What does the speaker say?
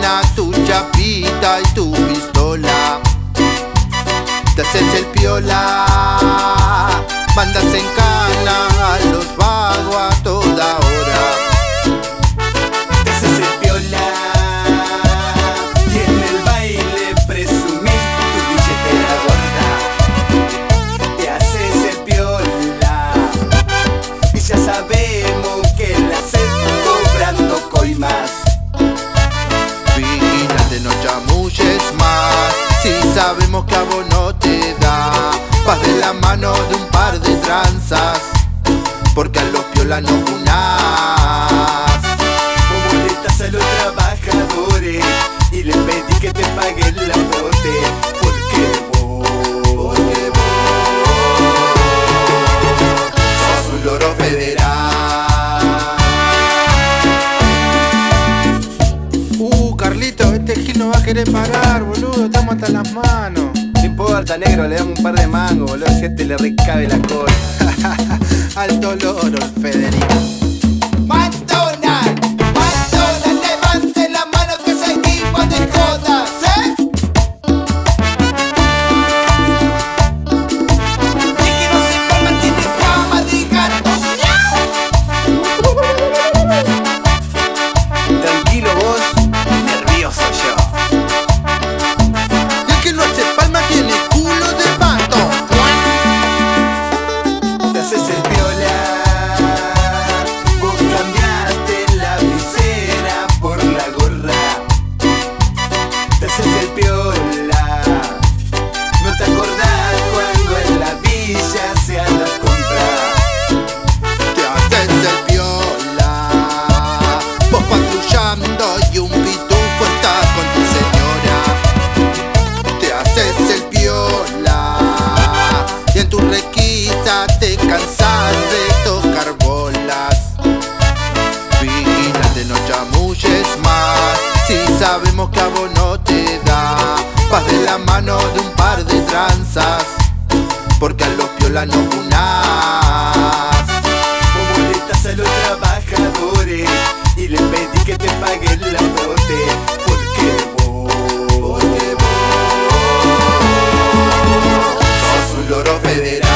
campana, tu chapita y tu pistola. Te haces el piola, mandas en cana a los vagos a toda hora. Te haces el piola y en el baile presumís tu billetera gorda. Te haces el piola y ya sabemos que la haces cobrando coimas. Vigilante, no chamulles más, si sabemos que a vos no te da. Vas de la mano de un par de tranzas, porque a los piolas no unás. Vos molestas a los trabajadores y les pedí que te paguen la dote. Porque vos sos un loro federal. Carlito, este gil no va a querer parar, boludo, estamos hasta las manos. No importa, negro, le damos un par de mangos, boludo, si a este le recabe la cola. Alto loro el Federico. McDonald's, levante la mano que seguimos de jodas, ¿eh? Y que no se forma, tiene fama de gato. Tranquilo vos, nervioso yo. Y el que no hace palma tiene culo de pato. Te haces el piola, vos cambiaste la visera por la gorra. Te haces el piola, no te acordás cuando en la villa se anda a comprar. Te haces el piola, vos patrullando y un pitufo está con tu señora. Te haces el piola y en tu requisa te cansas de tocar bolas. Vigilante, no chamulles más, si sabemos que a vos no te da. Vas de la mano de un par de tranzas, porque a los piolas no unás. Vos molestas a los trabajadores y les pedí que te paguen la dote. Porque vos sos un loro federal.